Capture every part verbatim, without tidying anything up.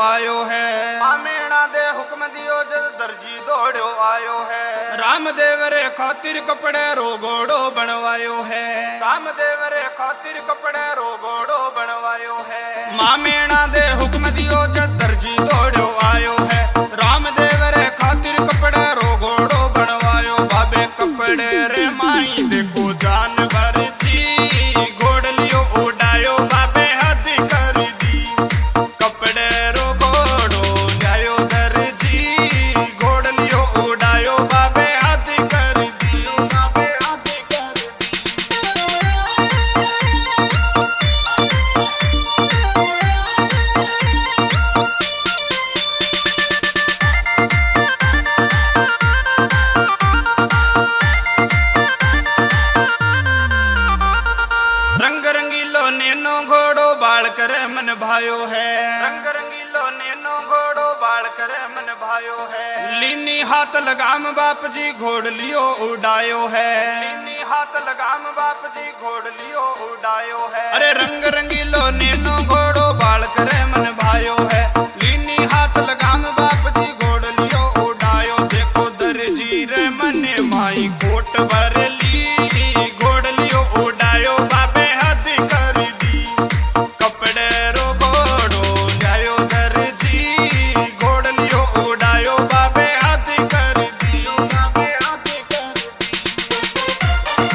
आयो है। आमेणा दे हुक्म दियो जद दर्जी दौड़ो आयो है। रामदेव रे खातिर कपड़े रो घोड़ो बनवायो है। रामदेव रे खातिर कपड़े रो घोड़ो बनवायो है। मामेणा दे हुक्म दियो जद दर्जी दौड़ो आयो है। रामदेव रे खातिर कपड़े रो घोड़ो बनवायो। बाबे कपड़े रे माई देखो जानवर जी घोड़ लियो उड़ायो। बाबे हाथी कर दी कपड़े रो घोड़ो न्यायो दर्जी घोड़ लियो उड़ायो। बाबे हाथी कर दी बाबे हाथी कर दी। रंग रंगीलो नैनो घोड़ो बाल करे मन भायो है। रंग रंगीलो नैनो घोड़ो बाल करे मन भायो है। लीनी हाथ लगाम बाप जी घोड़ लियो उड़ायो है। लीनी हाथ लगाम बाप जी घोड़ लियो उड़ायो है। अरे रंग रंगीलो नैनो घोड़ो बाल करे मन भायो है। लीनी हाथ लगाम बाप जी घोड़ लियो उड़ायो। देखो दर्जी रे मने माई कोट भर ली घोड़ लियो उड़ायो। बाबे हाथी कर दी कपड़े रो घोड़ो न्यायो दर्जी घोड़ लियो उड़ायो। बाबे हाथी कर दी बाबे हाथी कर दी।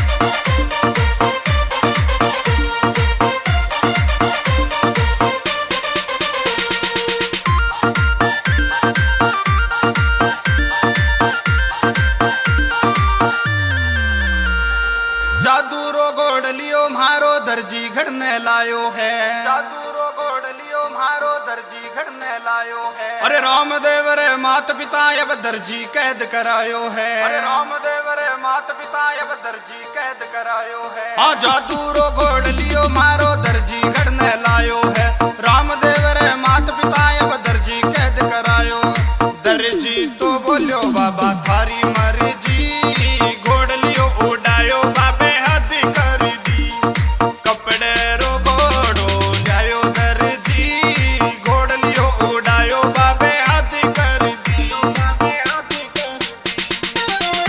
जादू रो घोड़ लियो मारो दर्जी घर ने लायो है। जादू रो घोड़ लियो मारो दर्जी घर ने लायो है। अरे रामदेव रे माता पिता अब दर्जी कैद करायो है। अरे रामदेव रे माता पिता अब दर्जी कैद करायो है। हाँ जादू रो घोड़ लियो मारो दर्जी घर ने लायो है। रामदेव रे माता पिता अब दर्जी कैद करायो। दर्जी तो बोलो बाबा थारी मर्जी घोड़ लियो उड़ायो। बाबे हाथी कर दी कपड़े रो घोड़ो न्यायो दर्जी घोड़ लियो उड़ायो। बाबे हाथी कर दी बाबे हाथी कर दी।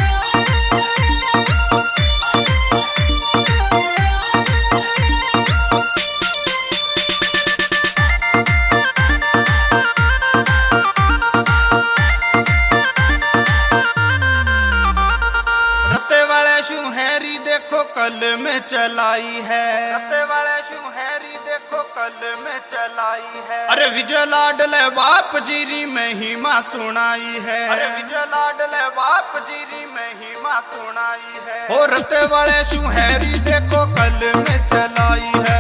रत्ते वाले शू हैरी देखो कल में चलाई है। रत्ते वाले शू हैरी देखो कल में चलाई है। अरे विजय लाडले बाप जीरी में ही माँ सुनाई है। अरे विजय लाडले बाप जीरी में ही माँ सुनाई है। हो रत्ते वाले शू हैरी देखो कल में चलाई है।